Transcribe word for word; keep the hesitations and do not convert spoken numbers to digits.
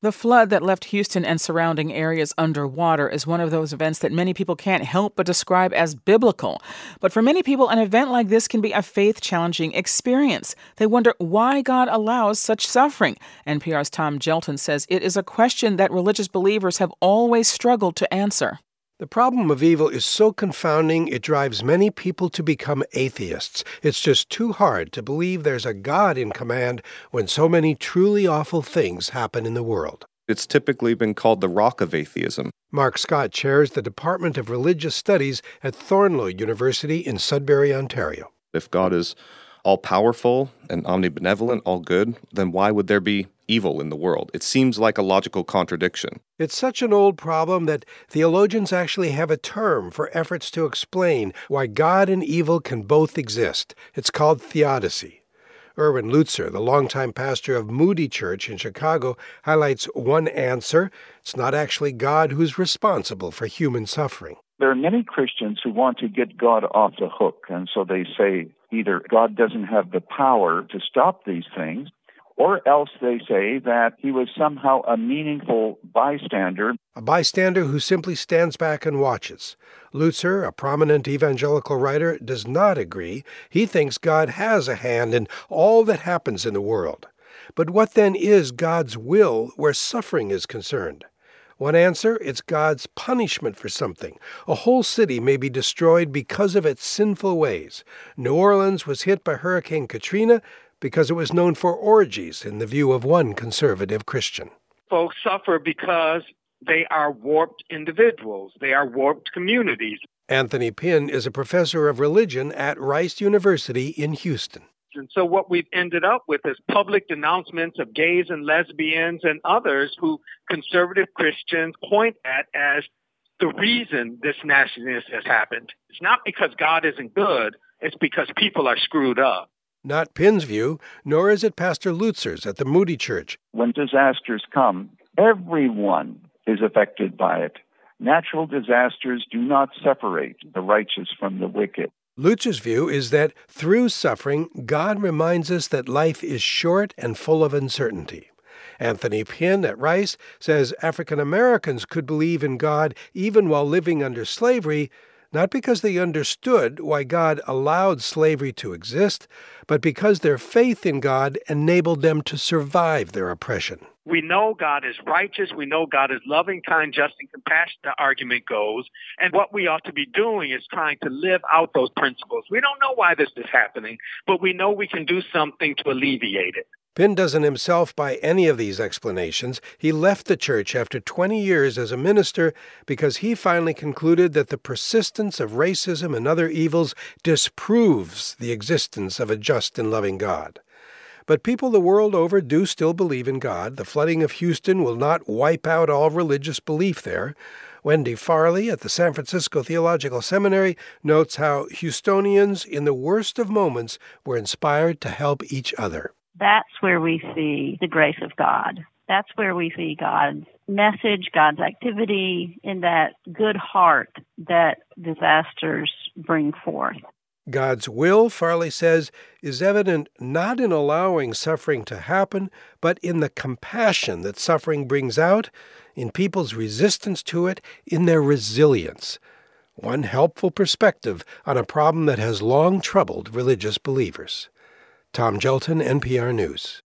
The flood that left Houston and surrounding areas underwater is one of those events that many people can't help but describe as biblical. But for many people, an event like this can be a faith-challenging experience. They wonder why God allows such suffering. N P R's Tom Gjelten says it is a question that religious believers have always struggled to answer. The problem of evil is so confounding it drives many people to become atheists. It's just too hard to believe there's a God in command when so many truly awful things happen in the world. It's typically been called the rock of atheism. Mark Scott chairs the Department of Religious Studies at Thorneloe University in Sudbury, Ontario. If God is all-powerful and omnibenevolent, all good, then why would there be evil in the world? It seems like a logical contradiction. It's such an old problem that theologians actually have a term for efforts to explain why God and evil can both exist. It's called theodicy. Erwin Lutzer, the longtime pastor of Moody Church in Chicago, highlights one answer. It's not actually God who's responsible for human suffering. There are many Christians who want to get God off the hook, and so they say either God doesn't have the power to stop these things, or else they say that he was somehow a meaningful bystander. A bystander who simply stands back and watches. Lutzer, a prominent evangelical writer, does not agree. He thinks God has a hand in all that happens in the world. But what then is God's will where suffering is concerned? One answer, it's God's punishment for something. A whole city may be destroyed because of its sinful ways. New Orleans was hit by Hurricane Katrina because it was known for orgies, in the view of one conservative Christian. Folks suffer because they are warped individuals. They are warped communities. Anthony Pinn is a professor of religion at Rice University in Houston. And so what we've ended up with is public denouncements of gays and lesbians and others who conservative Christians point at as the reason this nastiness has happened. It's not because God isn't good, it's because people are screwed up. Not Pinn's view, nor is it Pastor Lutzer's at the Moody Church. When disasters come, everyone is affected by it. Natural disasters do not separate the righteous from the wicked. Lutzer's view is that through suffering, God reminds us that life is short and full of uncertainty. Anthony Pinn at Rice says African Americans could believe in God even while living under slavery, not because they understood why God allowed slavery to exist, but because their faith in God enabled them to survive their oppression. We know God is righteous. We know God is loving, kind, just, and compassionate, the argument goes. And what we ought to be doing is trying to live out those principles. We don't know why this is happening, but we know we can do something to alleviate it. Pinn doesn't himself buy any of these explanations. He left the church after twenty years as a minister because he finally concluded that the persistence of racism and other evils disproves the existence of a just and loving God. But people the world over do still believe in God. The flooding of Houston will not wipe out all religious belief there. Wendy Farley at the San Francisco Theological Seminary notes how Houstonians, in the worst of moments, were inspired to help each other. That's where we see the grace of God. That's where we see God's message, God's activity, in that good heart that disasters bring forth. God's will, Farley says, is evident not in allowing suffering to happen, but in the compassion that suffering brings out, in people's resistance to it, in their resilience. One helpful perspective on a problem that has long troubled religious believers. Tom Gjelten, N P R News.